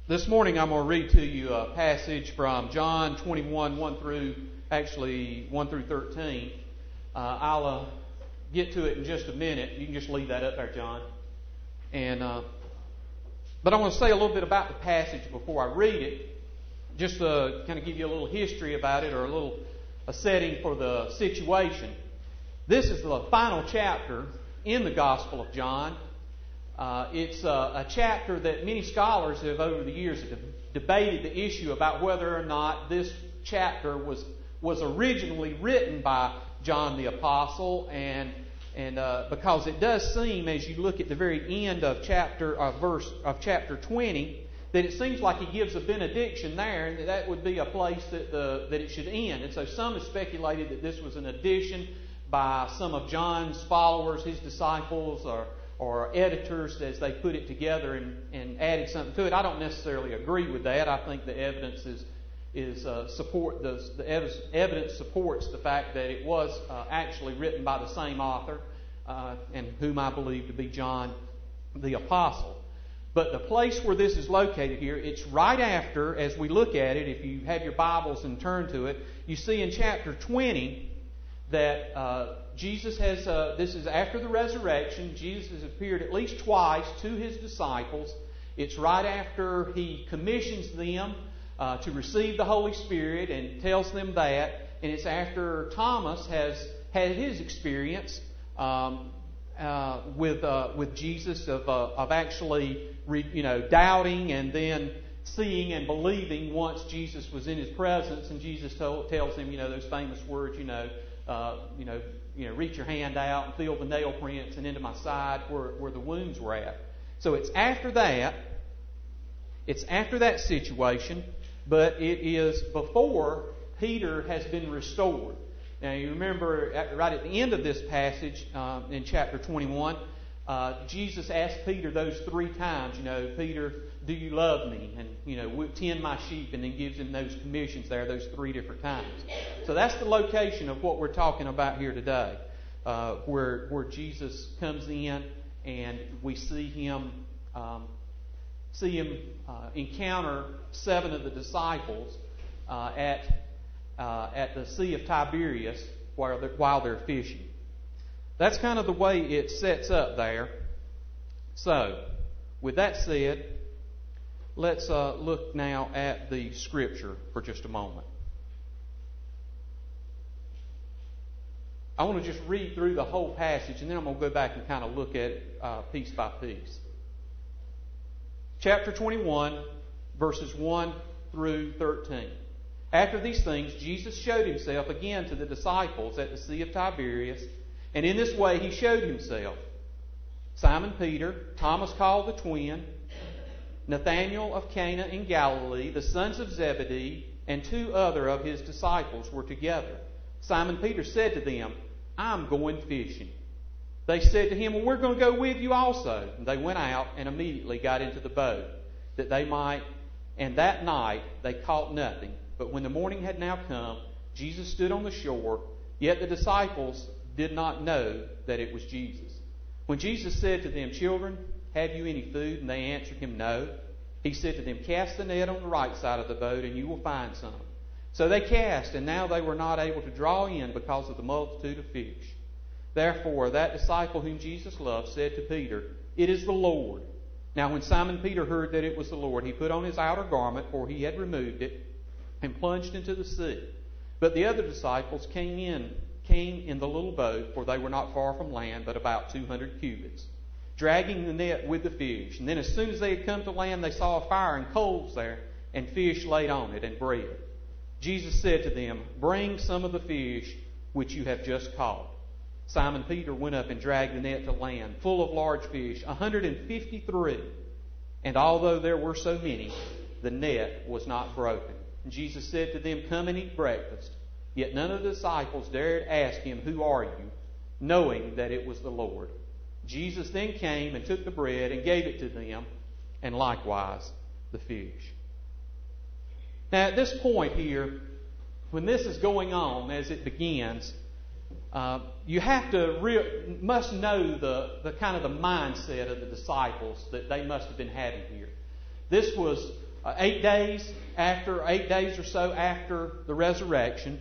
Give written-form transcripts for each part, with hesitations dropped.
This morning I'm going to read to you a passage from John 21, 1 through 13. I'll get to it in just a minute. You can just leave that up there, John. But I want to say a little bit about the passage before I read it, just to kind of give you a little history about it or a setting for the situation. This is the final chapter in the Gospel of John. It's a chapter that many scholars have over the years debated the issue about whether or not this chapter was originally written by John the Apostle, and because it does seem, as you look at the very end of chapter 20, that it seems like he gives a benediction there, and that would be a place that it should end. And so some have speculated that this was an addition by some of John's followers, his disciples, or editors, as they put it together and added something to it. I don't necessarily agree with that. I think the evidence evidence supports the fact that it was actually written by the same author, and whom I believe to be John the Apostle. But the place where this is located here, it's right after, as we look at it, if you have your Bibles and turn to it, you see in chapter 20 that Jesus has, this is after the resurrection. Jesus has appeared at least twice to his disciples. It's right after he commissions them to receive the Holy Spirit and tells them that. And it's after Thomas has had his experience with Jesus of actually doubting and then seeing and believing once Jesus was in his presence. And Jesus tells him, those famous words, reach your hand out and feel the nail prints and into my side where the wounds were at. So it's after that. It's after that situation, but it is before Peter has been restored. Now you remember right at the end of this passage in chapter 21, Jesus asked Peter those three times, Peter, do you love me? And, tend my sheep, and then gives him those commissions there, those three different times. So that's the location of what we're talking about here today, where Jesus comes in and we see him encounter 7 of the disciples at the Sea of Tiberias while they're fishing. That's kind of the way it sets up there. So, with that said, let's look now at the Scripture for just a moment. I want to just read through the whole passage, and then I'm going to go back and kind of look at it piece by piece. Chapter 21, verses 1 through 13. After these things, Jesus showed himself again to the disciples at the Sea of Tiberias, and in this way he showed himself. Simon Peter, Thomas called the twin, Nathanael of Cana in Galilee, the sons of Zebedee, and 2 other of his disciples were together. Simon Peter said to them, I'm going fishing. They said to him, well, we're going to go with you also. And they went out and immediately got into the boat, that they might, and that night they caught nothing. But when the morning had now come, Jesus stood on the shore, yet the disciples did not know that it was Jesus. When Jesus said to them, children, have you any food? And they answered him, no. He said to them, cast the net on the right side of the boat, and you will find some. So they cast, and now they were not able to draw in because of the multitude of fish. Therefore, that disciple whom Jesus loved said to Peter, it is the Lord. Now when Simon Peter heard that it was the Lord, he put on his outer garment, for he had removed it, and plunged into the sea. But the other disciples came in the little boat, for they were not far from land, but about 200 cubits, dragging the net with the fish. And then as soon as they had come to land, they saw a fire and coals there, and fish laid on it, and bread. Jesus said to them, bring some of the fish which you have just caught. Simon Peter went up and dragged the net to land, full of large fish, 153. And although there were so many, the net was not broken. And Jesus said to them, come and eat breakfast. Yet none of the disciples dared ask him, who are you? Knowing that it was the Lord. Jesus then came and took the bread and gave it to them, and likewise the fish. Now at this point here, when this is going on, as it begins, you must know the kind of the mindset of the disciples that they must have been having here. This was 8 days or so after the resurrection.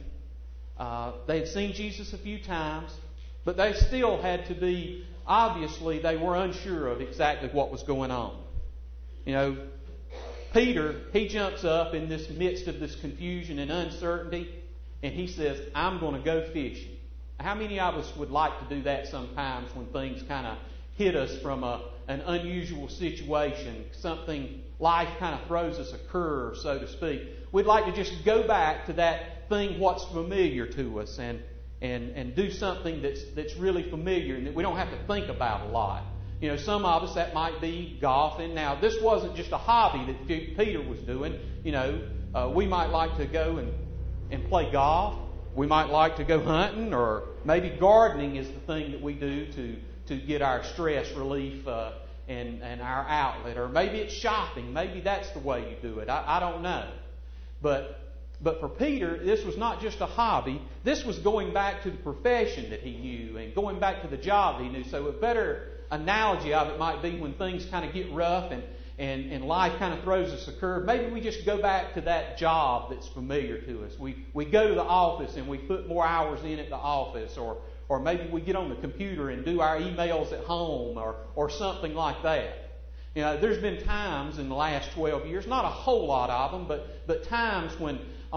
They had seen Jesus a few times, but they still had to be, obviously, they were unsure of exactly what was going on. You know, Peter, he jumps up in this midst of this confusion and uncertainty, and he says, I'm going to go fishing. How many of us would like to do that sometimes when things kind of hit us from an unusual situation, something, life kind of throws us a curve, so to speak. We'd like to just go back to that thing what's familiar to us and do something that's really familiar and that we don't have to think about a lot. You know, some of us, that might be golfing. Now, this wasn't just a hobby that Peter was doing. You know, we might like to go and play golf. We might like to go hunting, or maybe gardening is the thing that we do to get our stress relief and our outlet. Or maybe it's shopping. Maybe that's the way you do it. I don't know. But for Peter, this was not just a hobby. This was going back to the profession that he knew and going back to the job that he knew. So a better analogy of it might be when things kind of get rough and life kind of throws us a curve. Maybe we just go back to that job that's familiar to us. We go to the office and we put more hours in at the office, or maybe we get on the computer and do our emails at home or something like that. You know, there's been times in the last 12 years, not a whole lot of them, but times when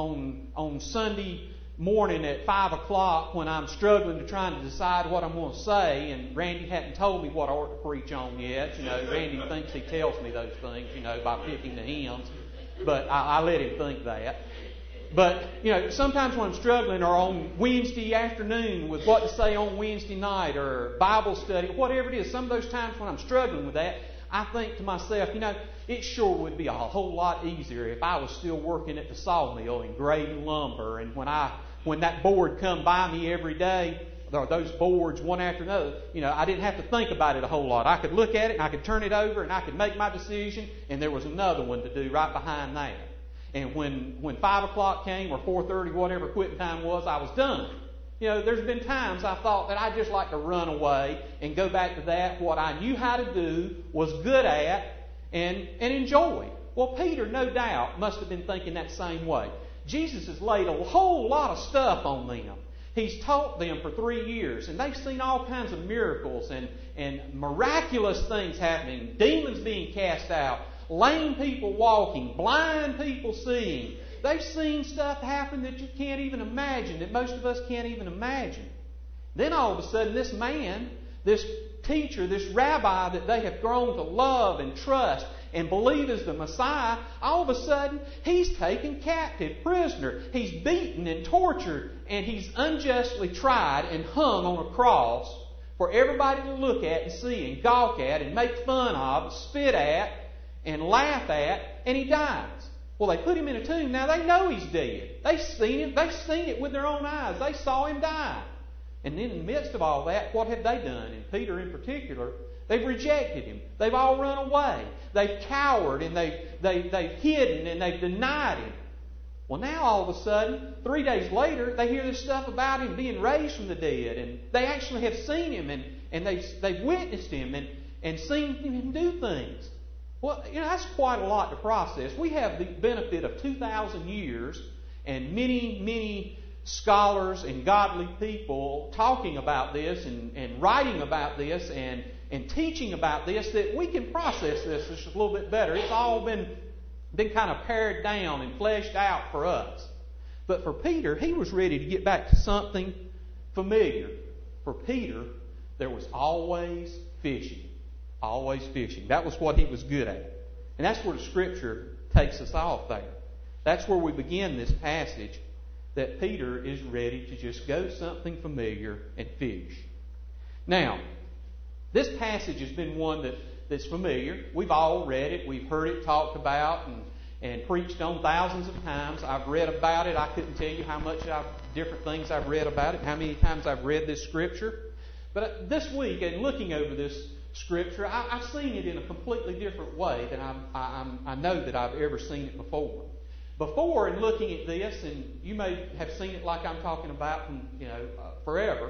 on Sunday morning at 5 o'clock when I'm struggling to try to decide what I'm going to say, and Randy hadn't told me what I ought to preach on yet. You know, Randy thinks he tells me those things, you know, by picking the hymns, but I let him think that. But, you know, sometimes when I'm struggling, or on Wednesday afternoon with what to say on Wednesday night, or Bible study, whatever it is, some of those times when I'm struggling with that, I think to myself, you know, it sure would be a whole lot easier if I was still working at the sawmill and grading lumber, and when that board come by me every day, or those boards one after another, you know, I didn't have to think about it a whole lot. I could look at it and I could turn it over and I could make my decision, and there was another one to do right behind that. And when 5 o'clock came, or 4:30, whatever quitting time was, I was done. You know, there's been times I thought that I'd just like to run away and go back to that, what I knew how to do, was good at, and enjoy. Well, Peter, no doubt, must have been thinking that same way. Jesus has laid a whole lot of stuff on them. He's taught them for 3 years, and they've seen all kinds of miracles and miraculous things happening, demons being cast out, lame people walking, blind people seeing. They've seen stuff happen that you can't even imagine, that most of us can't even imagine. Then all of a sudden, this man, this teacher, this rabbi that they have grown to love and trust and believe is the Messiah, all of a sudden, he's taken captive, prisoner. He's beaten and tortured, and he's unjustly tried and hung on a cross for everybody to look at and see and gawk at and make fun of, spit at, and laugh at, and he dies. Well, they put him in a tomb. Now they know he's dead. They've seen him. They've seen it with their own eyes. They saw him die. And then in the midst of all that, what have they done? And Peter in particular, they've rejected him. They've all run away. They've cowered and they've hidden and they've denied him. Well, now all of a sudden, 3 days later, they hear this stuff about him being raised from the dead. And they actually have seen him and they've witnessed him and seen him do things. Well, you know, that's quite a lot to process. We have the benefit of 2,000 years and many, many scholars and godly people talking about this and writing about this and teaching about this, that we can process this just a little bit better. It's all been kind of pared down and fleshed out for us. But for Peter, he was ready to get back to something familiar. For Peter, there was always fishing. Always fishing. That was what he was good at. And that's where the Scripture takes us off there. That's where we begin this passage, that Peter is ready to just go something familiar and fish. Now, this passage has been one that's familiar. We've all read it. We've heard it talked about and preached on thousands of times. I've read about it. I couldn't tell you how much different things I've read about it, how many times I've read this Scripture. But this week, in looking over this Scripture, I've seen it in a completely different way than I know that I've ever seen it before. Before, in looking at this, and you may have seen it like I'm talking about, forever,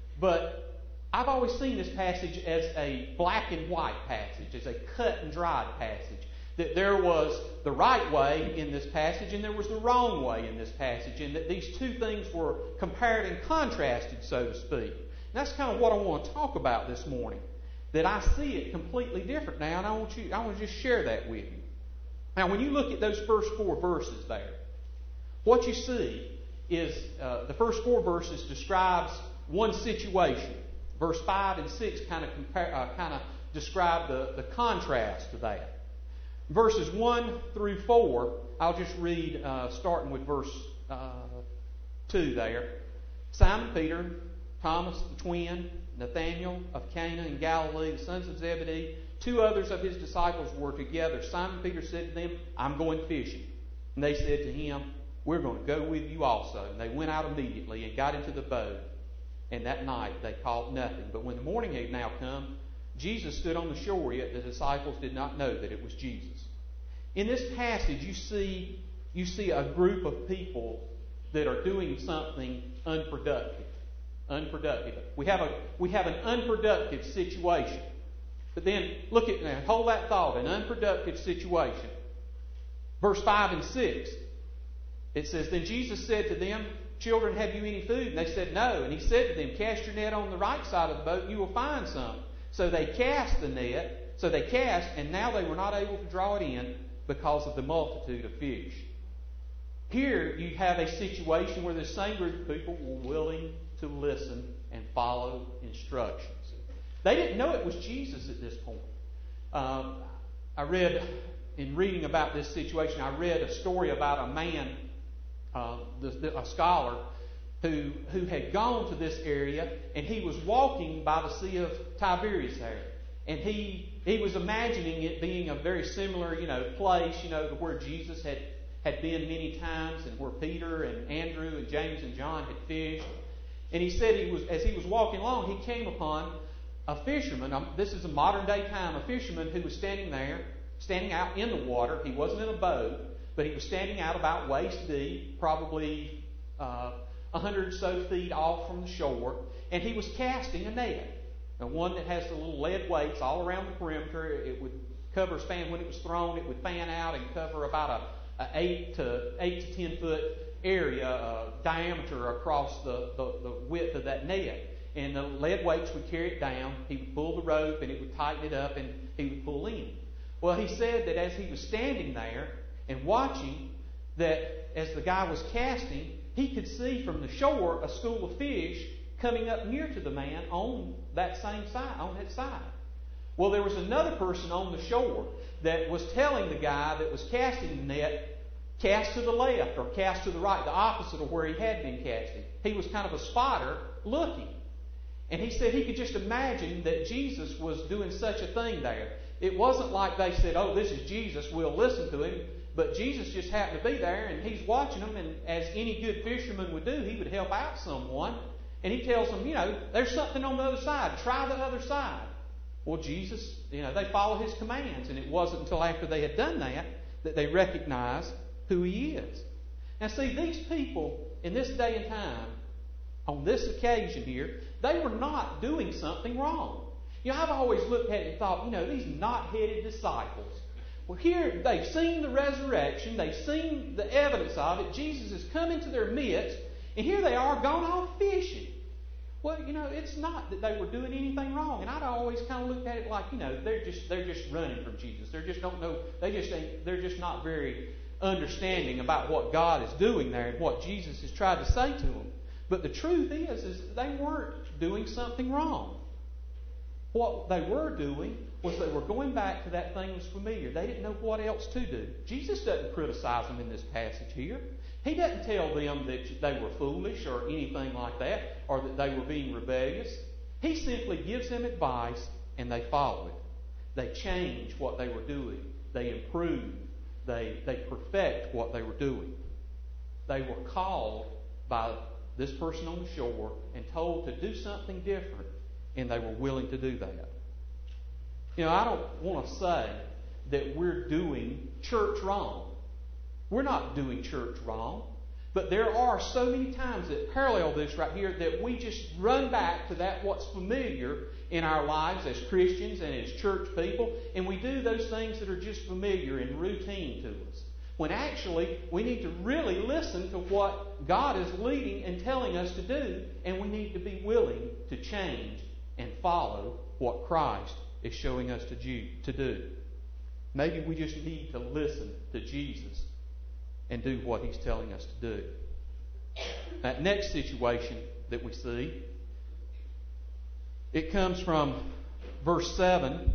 but I've always seen this passage as a black and white passage, as a cut and dried passage. That there was the right way in this passage and there was the wrong way in this passage, and that these two things were compared and contrasted, so to speak. And that's kind of what I want to talk about this morning. That I see it completely different now, and I want to just share that with you. Now, when you look at those first 4 verses there, what you see is the first 4 verses describes one situation. Verse 5 and 6 kind of describe the contrast to that. Verses 1 through 4, I'll just read starting with verse 2 there. Simon Peter, Thomas the twin, Nathanael of Cana in Galilee, the sons of Zebedee, 2 others of his disciples were together. Simon Peter said to them, I'm going fishing. And they said to him, we're going to go with you also. And they went out immediately and got into the boat. And that night they caught nothing. But when the morning had now come, Jesus stood on the shore, yet the disciples did not know that it was Jesus. In this passage, you see a group of people that are doing something unproductive. We have an unproductive situation. But then look at now, hold that thought, an unproductive situation. Verse 5 and 6. It says, Then Jesus said to them, Children, have you any food? And they said, No. And he said to them, Cast your net on the right side of the boat, and you will find some. So they cast the net. So they cast, and now they were not able to draw it in because of the multitude of fish. Here you have a situation where the same group of people were willing to listen and follow instructions. They didn't know it was Jesus at this point. In reading about this situation, I read a story about a man, a scholar, who had gone to this area, and he was walking by the Sea of Tiberias there. And he was imagining it being a very similar, place, to where Jesus had been many times, and where Peter and Andrew and James and John had fished. And he said as he was walking along, he came upon a fisherman. This is a modern day time. A fisherman who was standing out in the water. He wasn't in a boat, but he was standing out about waist deep, probably 100 or so feet off from the shore, and he was casting a net. And one that has the little lead weights all around the perimeter. It would span when it was thrown. It would fan out and cover about a 8 to 10 foot area diameter across the width of that net. And the lead weights would carry it down. He would pull the rope, and it would tighten it up, and he would pull in. Well, he said that as he was standing there and watching, that as the guy was casting, he could see from the shore a school of fish coming up near to the man on that same side, on that side. Well, there was another person on the shore that was telling the guy that was casting the net, cast to the left or cast to the right, the opposite of where he had been casting. He was kind of a spotter looking. And he said he could just imagine that Jesus was doing such a thing there. It wasn't like they said, oh, this is Jesus, we'll listen to him. But Jesus just happened to be there, and he's watching them, and as any good fisherman would do, he would help out someone. And he tells them, there's something on the other side. Try the other side. Well, Jesus, they follow his commands. And it wasn't until after they had done that they recognized who he is. Now, see, these people in this day and time, on this occasion here, they were not doing something wrong. I've always looked at it and thought, these knot-headed disciples. Well, here they've seen the resurrection. They've seen the evidence of it. Jesus has come into their midst. And here they are going off fishing. Well, it's not that they were doing anything wrong. And I'd always kind of looked at it like, they're just running from Jesus. They just don't know. They're just not very understanding about what God is doing there and what Jesus has tried to say to them. But the truth is they weren't doing something wrong. What they were doing was they were going back to that thing that was familiar. They didn't know what else to do. Jesus doesn't criticize them in this passage here. He doesn't tell them that they were foolish or anything like that, or that they were being rebellious. He simply gives them advice, and they follow it. They change what they were doing. They improve. They perfect what they were doing. They were called by this person on the shore and told to do something different, and they were willing to do that. I don't want to say that we're doing church wrong. We're not doing church wrong. But there are so many times that parallel this right here that we just run back to that what's familiar in our lives as Christians and as church people, and we do those things that are just familiar and routine to us. When actually, we need to really listen to what God is leading and telling us to do, and we need to be willing to change and follow what Christ is showing us to do. Maybe we just need to listen to Jesus and do what He's telling us to do. That next situation that we see, it comes from verse 7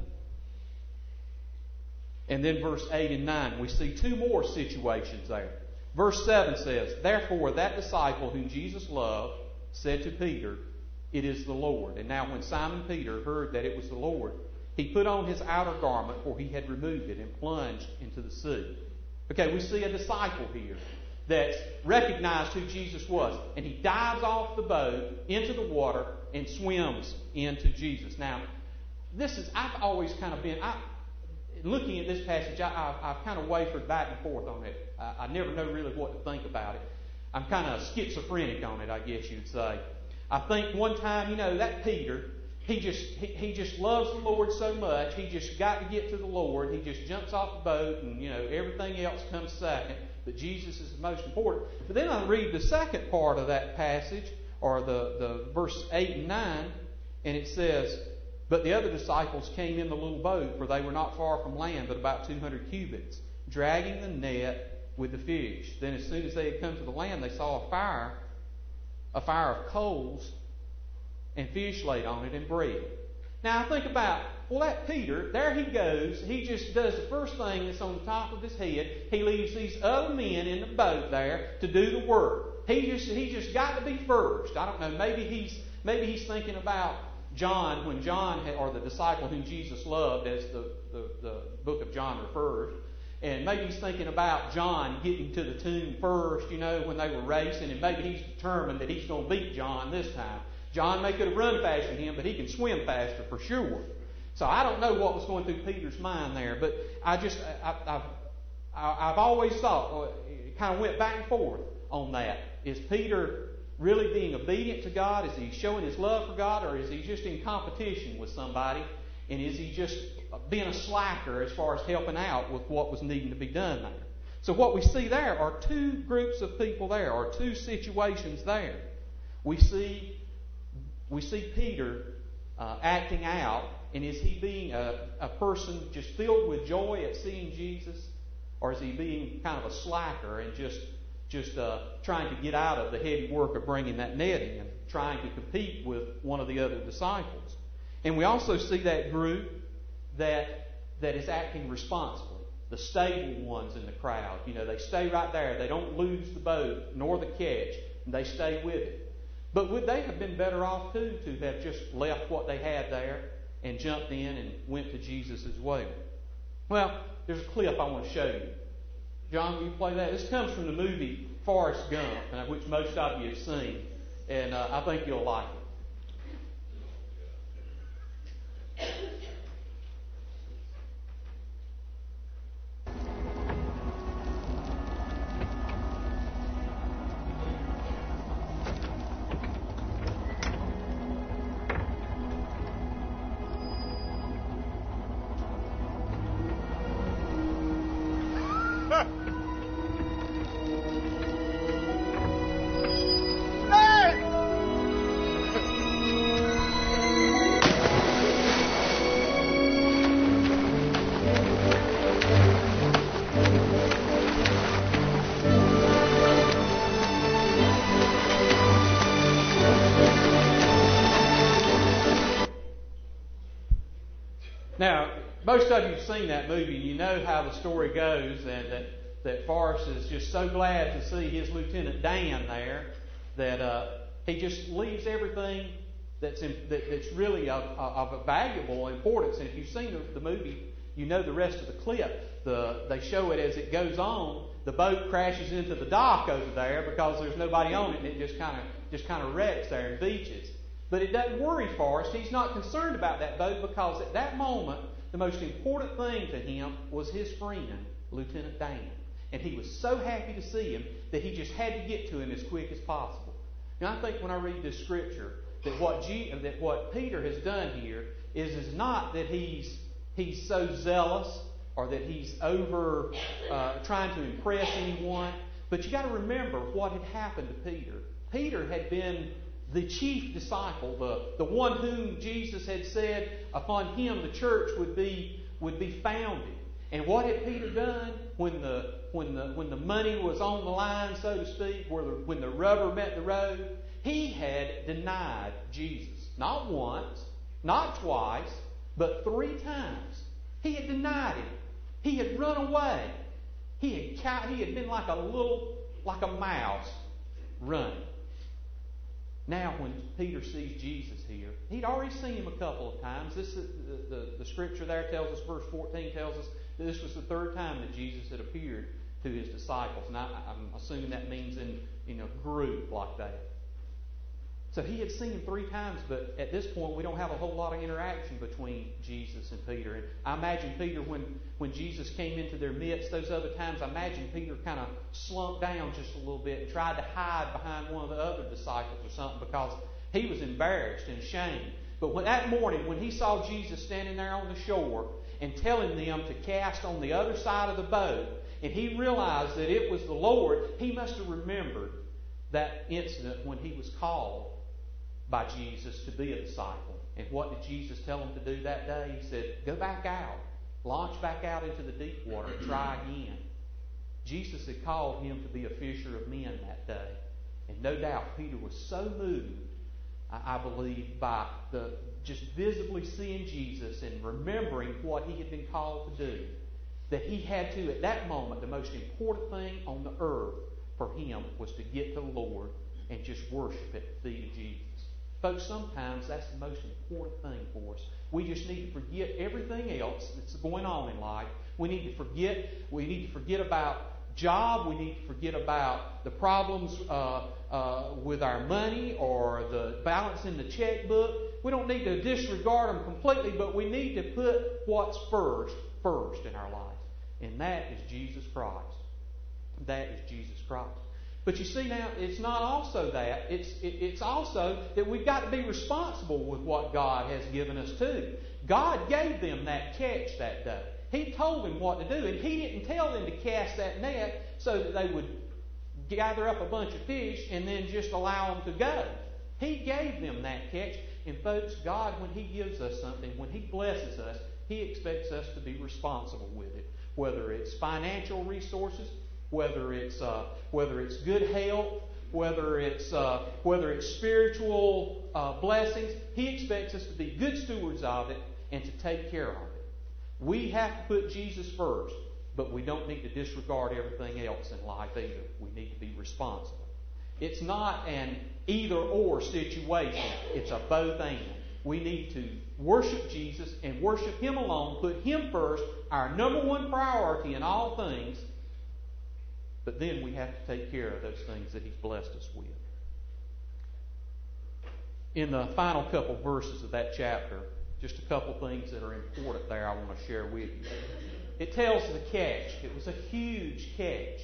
and then verse 8 and 9. We see two more situations there. Verse 7 says, "Therefore that disciple whom Jesus loved said to Peter, 'It is the Lord.' And now when Simon Peter heard that it was the Lord, he put on his outer garment, for he had removed it, and plunged into the sea." Okay, we see a disciple here that's recognized who Jesus was. And he dives off the boat into the water and swims into Jesus. Now, I've always kind of been, looking at this passage, I've kind of wavered back and forth on it. I never know really what to think about it. I'm kind of schizophrenic on it, I guess you'd say. I think one time, that Peter, he just loves the Lord so much, he just got to get to the Lord. He just jumps off the boat, and everything else comes second. But Jesus is the most important. But then I read the second part of that passage, or the verse 8 and 9, and it says, "But the other disciples came in the little boat, for they were not far from land, but about 200 cubits, dragging the net with the fish. Then as soon as they had come to the land, they saw a fire of coals, and fish laid on it, and bread." Now I think about, that Peter, there he goes. He just does the first thing that's on the top of his head. He leaves these other men in the boat there to do the work. He just got to be first. I don't know. Maybe he's thinking about John, when John, or the disciple whom Jesus loved, as the book of John refers. And maybe he's thinking about John getting to the tomb first, when they were racing, and maybe he's determined that he's going to beat John this time. John may could have run faster than him, but he can swim faster for sure. So I don't know what was going through Peter's mind there, but I've always thought, it kind of went back and forth on that. Is Peter really being obedient to God? Is he showing his love for God, or is he just in competition with somebody? And is he just being a slacker as far as helping out with what was needing to be done there? So what we see there are two groups of people there, or two situations there. We see Peter acting out, and is he being a person just filled with joy at seeing Jesus, or is he being kind of a slacker and just trying to get out of the heavy work of bringing that netting and trying to compete with one of the other disciples? And we also see that group that is acting responsibly. The stable ones in the crowd. They stay right there. They don't lose the boat nor the catch, and they stay with it. But would they have been better off too to have just left what they had there and jumped in and went to Jesus as well? Well, there's a clip I want to show you. John, will you play that? This comes from the movie Forrest Gump, which most of you have seen, and I think you'll like it. Now, most of you have seen that movie. You know how the story goes, and that Forrest is just so glad to see his Lieutenant Dan there that he just leaves everything that's really of a valuable importance. And if you've seen the movie, you know the rest of the clip. They show it as it goes on. The boat crashes into the dock over there because there's nobody on it, and it just kind of wrecks there and beaches. But it doesn't worry Forrest. He's not concerned about that boat, because at that moment, the most important thing to him was his friend, Lieutenant Dan. And he was so happy to see him that he just had to get to him as quick as possible. Now, I think when I read this scripture that what Peter has done here is not that he's so zealous or that he's over trying to impress anyone. But you got to remember what had happened to Peter. Peter had been the chief disciple, the one whom Jesus had said upon him the church would be founded. And what had Peter done when the money was on the line, so to speak, when the rubber met the road? He had denied Jesus. Not once, not twice, but 3 times. He had denied him. He had run away. He had been like a mouse running. Now, when Peter sees Jesus here, he'd already seen him a couple of times. The scripture there tells us, verse 14 tells us, that this was the 3rd time that Jesus had appeared to his disciples. And I'm assuming that means in a group like that. So he had seen him 3 times, but at this point we don't have a whole lot of interaction between Jesus and Peter. And I imagine Peter, when Jesus came into their midst those other times, I imagine Peter kind of slumped down just a little bit and tried to hide behind one of the other disciples or something because he was embarrassed and ashamed. But that morning when he saw Jesus standing there on the shore and telling them to cast on the other side of the boat, and he realized that it was the Lord, he must have remembered that incident when he was called by Jesus to be a disciple. And what did Jesus tell him to do that day? He said, go back out. Launch back out into the deep water and try again. Jesus had called him to be a fisher of men that day. And no doubt Peter was so moved, I believe, by just visibly seeing Jesus and remembering what he had been called to do, that he had to, at that moment, the most important thing on the earth for him was to get to the Lord and just worship at the feet of Jesus. Folks, sometimes that's the most important thing for us. We just need to forget everything else that's going on in life. We need to forget about job. We need to forget about the problems with our money or the balance in the checkbook. We don't need to disregard them completely, but we need to put what's first in our life. And that is Jesus Christ. That is Jesus Christ. But you see now, it's not also that. It's also that we've got to be responsible with what God has given us too. God gave them that catch that day. He told them what to do, and He didn't tell them to cast that net so that they would gather up a bunch of fish and then just allow them to go. He gave them that catch. And folks, God, when He gives us something, when He blesses us, He expects us to be responsible with it. Whether it's financial resources, whether it's good health, whether it's spiritual blessings, He expects us to be good stewards of it and to take care of it. We have to put Jesus first, but we don't need to disregard everything else in life either. We need to be responsible. It's not an either-or situation. It's a both-and. We need to worship Jesus and worship Him alone, put Him first, our number one priority in all things. But then we have to take care of those things that He's blessed us with. In the final couple verses of that chapter, just a couple things that are important there I want to share with you. It tells the catch. It was a huge catch.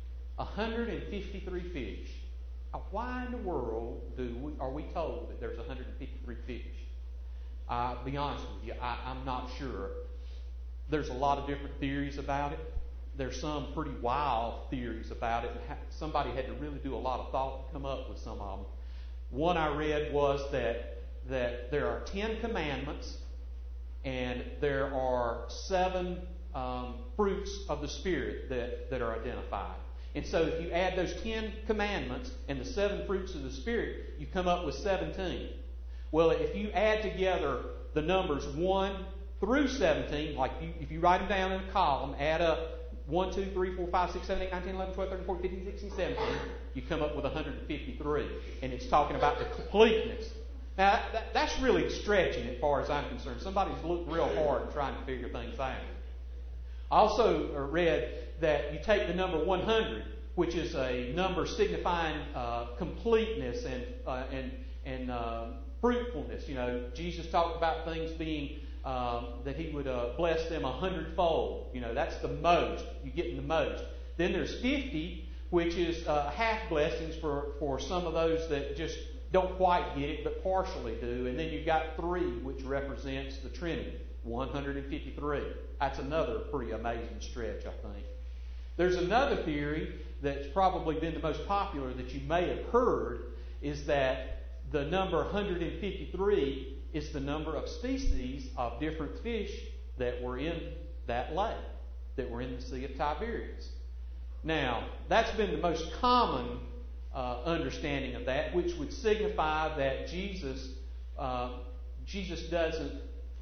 153 fish. Now, why in the world are we told that there's 153 fish? I'll be honest with you, I'm not sure. There's a lot of different theories about it. There's some pretty wild theories about it. Somebody had to really do a lot of thought to come up with some of them. One I read was that there are 10 commandments and there are 7 fruits of the Spirit that are identified. And so if you add those 10 commandments and the 7 fruits of the Spirit, you come up with 17. Well, if you add together the numbers 1 through 17, like if you write them down in a column, add up 1, 2, 3, 4, 5, 6, 7, 8, 9, 10, 11, 12, 13, 14, 15, 16, 17, you come up with 153. And it's talking about the completeness. Now, that's really stretching as far as I'm concerned. Somebody's looked real hard at trying to figure things out. I also read that you take the number 100, which is a number signifying completeness and fruitfulness. You know, Jesus talked about things being that He would bless them 100-fold. You know, that's the most. You're getting the most. Then there's 50, which is half blessings for some of those that just don't quite get it, but partially do. And then you've got 3, which represents the Trinity, 153. That's another pretty amazing stretch, I think. There's another theory that's probably been the most popular that you may have heard, is that the number 153 is the number of species of different fish that were in that lake, that were in the Sea of Tiberias. Now, that's been the most common understanding of that, which would signify that Jesus doesn't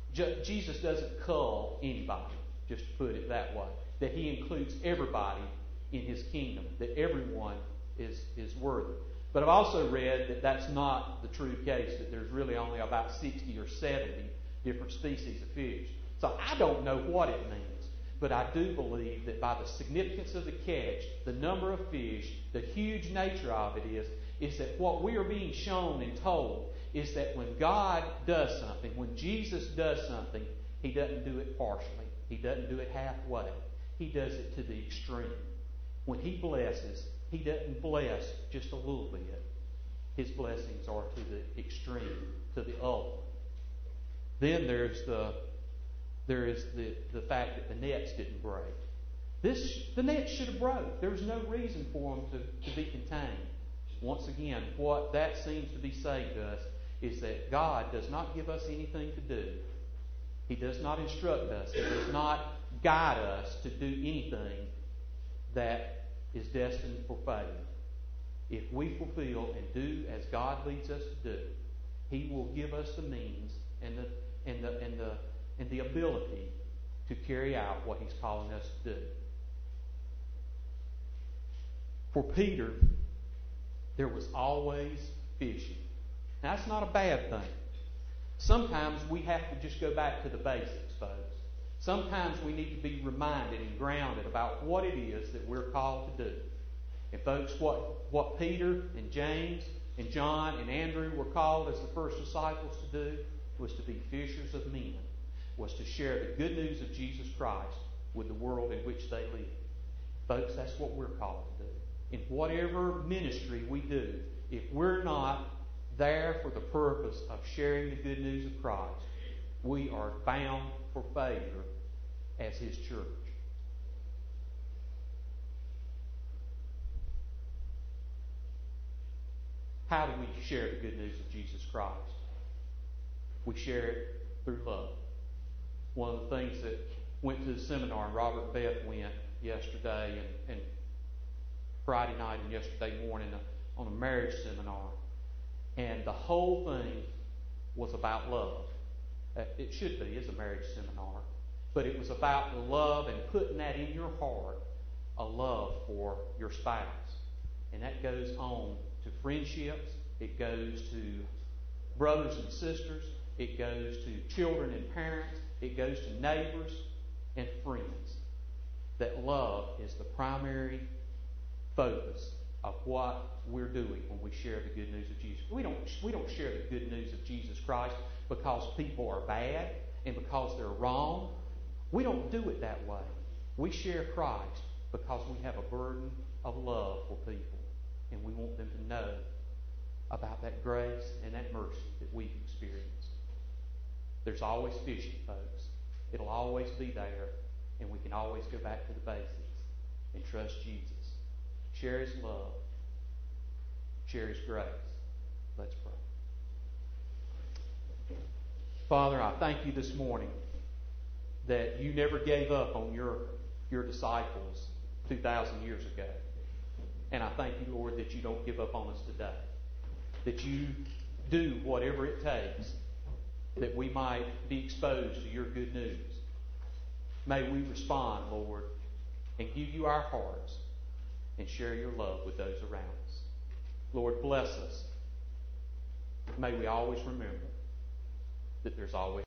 cull anybody, just to put it that way. That He includes everybody in His kingdom, that everyone is worthy. But I've also read that that's not the true case, that there's really only about 60 or 70 different species of fish. So I don't know what it means, but I do believe that by the significance of the catch, the number of fish, the huge nature of it is that what we are being shown and told is that when God does something, when Jesus does something, He doesn't do it partially. He doesn't do it halfway. He does it to the extreme. When He blesses, He doesn't bless just a little bit. His blessings are to the extreme, to the ultimate. Then there is the fact that the nets didn't break. The nets should have broke. There was no reason for them to be contained. Once again, what that seems to be saying to us is that God does not give us anything to do. He does not instruct us. He does not guide us to do anything that is destined for failure. If we fulfill and do as God leads us to do, He will give us the means and the ability to carry out what He's calling us to do. For Peter, there was always fishing. Now, that's not a bad thing. Sometimes we have to just go back to the basics, folks. Sometimes we need to be reminded and grounded about what it is that we're called to do. And folks, what Peter and James and John and Andrew were called as the first disciples to do was to be fishers of men, was to share the good news of Jesus Christ with the world in which they live. Folks, that's what we're called to do. In whatever ministry we do, if we're not there for the purpose of sharing the good news of Christ, we are bound for failure as His church. How do we share the good news of Jesus Christ? We share it through love. One of the things that went to the seminar, and Robert and Beth went yesterday and Friday night and yesterday morning on a marriage seminar, and the whole thing was about love. It should be, it's a marriage seminar, but it was about the love and putting that in your heart, a love for your spouse. And that goes on to friendships, it goes to brothers and sisters, it goes to children and parents, it goes to neighbors and friends. That love is the primary focus of what we're doing when we share the good news of Jesus. We don't share the good news of Jesus Christ because people are bad and because they're wrong. We don't do it that way. We share Christ because we have a burden of love for people, and we want them to know about that grace and that mercy that we've experienced. There's always fishing, folks. It'll always be there, and we can always go back to the basics and trust Jesus. Share His love. Share His grace. Let's pray. Father, I thank You this morning that You never gave up on your disciples 2,000 years ago. And I thank You, Lord, that You don't give up on us today. That You do whatever it takes that we might be exposed to Your good news. May we respond, Lord, and give You our hearts and share Your love with those around us. Lord, bless us. May we always remember that there's always